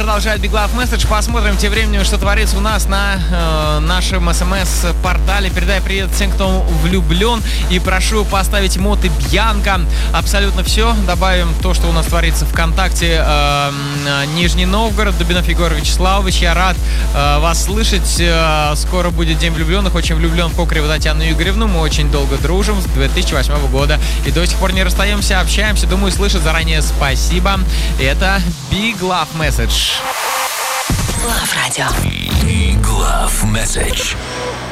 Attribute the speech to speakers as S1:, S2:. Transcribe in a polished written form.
S1: продолжает Big Love Message. Посмотрим тем временем, что творится у нас на нашем СМС-портале. Передай привет всем, кто влюблен. И прошу поставить моты Бьянка. Абсолютно все. Добавим то, что у нас творится ВКонтакте. Нижний Новгород, Дубинов Егор Вячеславович. Я рад вас слышать. Скоро будет День влюбленных. Очень влюблен в Кокареву Татьяну Игоревну. Мы очень долго дружим с 2008 года. И до сих пор не расстаемся, общаемся. Думаю, слышит. Заранее спасибо. Это Big Love Message.
S2: Love Radio. Big Love Message.